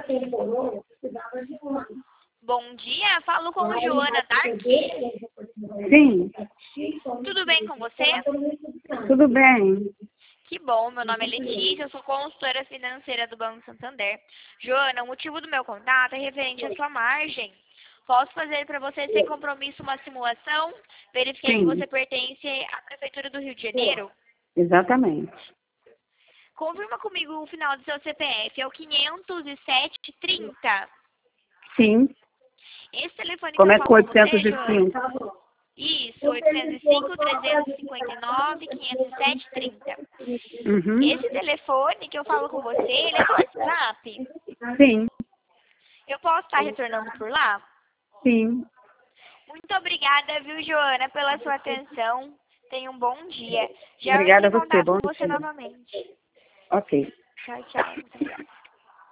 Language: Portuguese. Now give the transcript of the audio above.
Bom dia, falo com a Joana Dark. Sim, Tudo bem com você? tudo bem. Que bom, meu nome é Letícia, eu sou consultora financeira do Banco Santander. Joana, o motivo do meu contato é referente à sua margem. Posso fazer para você sem compromisso uma simulação? Verifiquei que Sim, você pertence à Prefeitura do Rio de Janeiro. exatamente. Confirma comigo o final do seu CPF, é o 50730. Sim, Esse telefone que eu começa com falo com você, Joana? 805. Isso, 805-359-507-30. Uhum. Esse telefone que eu falo com você, ele é do WhatsApp? Sim, Eu posso estar retornando por lá? sim. Muito obrigada, viu, Joana, pela sua atenção. Tenha um bom dia. Já eu entro Obrigada em a você. contato Bom com você dia. novamente. Ok. Tchau, tchau. Muito obrigada.